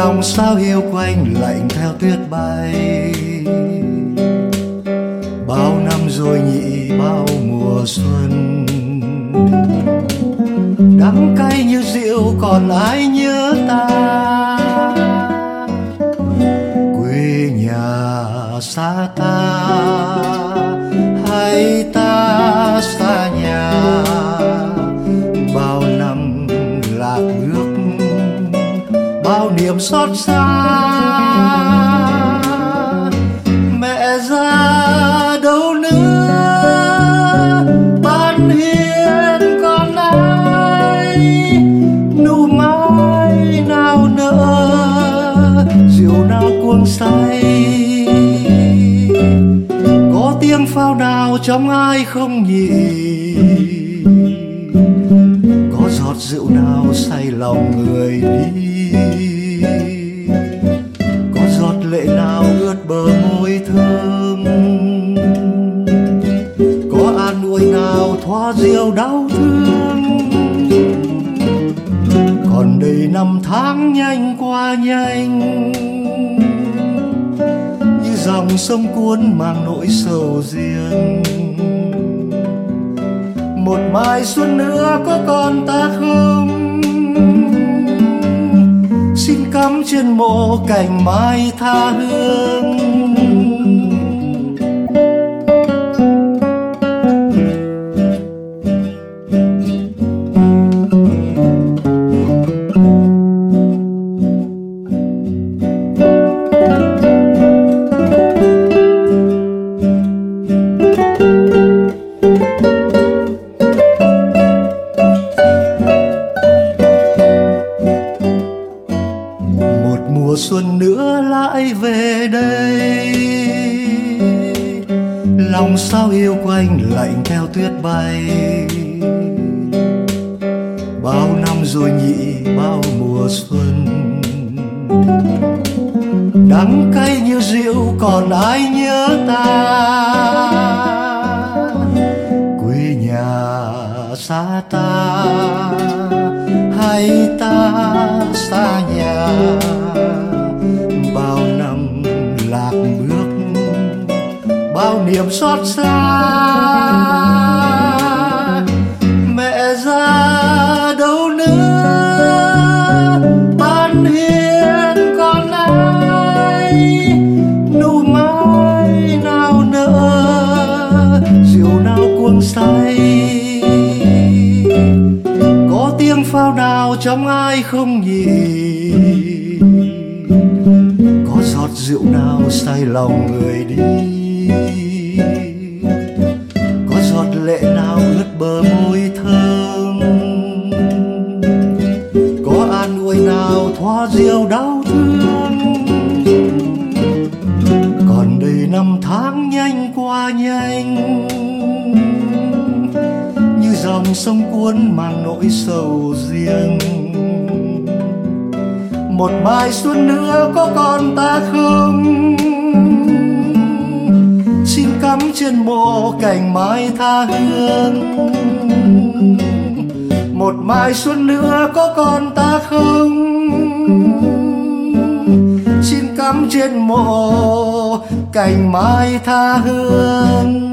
Lòng sao hiu quạnh lạnh theo tuyết bay. Bao năm rồi nhị bao mùa xuân, đắng cay như rượu còn ai nhớ ta. Quê nhà xa ta hay ta xa nhà, bao năm lạc bước, bao niềm xót xa. Mẹ già đâu nữa, ban hiền con ai, nụ mai nào nở, rượu nào cuồng say. Có tiếng pháo nào trong ai không nhỉ, có giọt rượu nào say lòng người đi, có giọt lệ nào ướt bờ môi thơm, có an ủi nào thoa dịu đau thương. Còn đây năm tháng nhanh qua nhanh, như dòng sông cuốn mang nỗi sầu riêng. Một mai xuân nữa có còn ta không, xin cắm trên mộ cành mai tha hương. Mùa xuân nữa lại về đây, lòng sao yêu quanh lạnh theo tuyết bay. Bao năm rồi nhị bao mùa xuân, đắng cay như rượu còn ai nhớ ta. Quê nhà xa ta hay ta xa nhà, bao năm lạc bước, bao niềm xót xa. Mẹ già đâu nữa, ban hiền con ai, nụ mai nào nở, rượu nào cuồng say. Có tiếng pháo nào trong ai không nhỉ, có giọt rượu nào say lòng người đi, có giọt lệ nào ướt bờ môi thơm, có an ủi nào thoa dịu đau thương. Còn đây năm tháng nhanh qua nhanh, như dòng sông cuốn mang nỗi sầu riêng. Một mai xuân nữa có còn ta không, xin cắm trên mộ cành mai tha hương. Một mai xuân nữa có còn ta không, xin cắm trên mộ cành mai tha hương.